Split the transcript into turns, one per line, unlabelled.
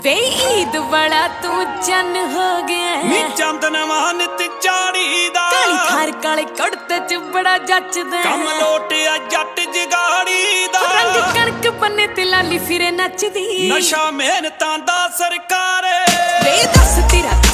ਵੇ ਈਦ ਵਾਲਾ ਤੂੰ ਚੰਨ ਹੋ ਗਿਆ
ਨੀ ਚੰਦ ਨਵਾਂ ਨਿਤ ਚਾੜੀ ਦਾ
ਕਾਲੀ ਖਾਰ ਕਾਲੇ ਕੁੜਤੇ ਚ ਬੜਾ ਜੱਚਦਾ
ਕੰਮ ਲੋਟਿਆ ਜੱਟ ਜਗਾੜੀ ਦਾ
ਰੰਗ ਕਣਕ ਬੰਨੇ ਤੇ ਲਾਲੀ ਫਿਰੇ ਨੱਚਦੀ
ਨਸ਼ਾ ਮਿਹਨਤਾਂ ਦਾ ਸਰਕਾਰ
ਵੇ ਦੱਸ ਤੇਰਾ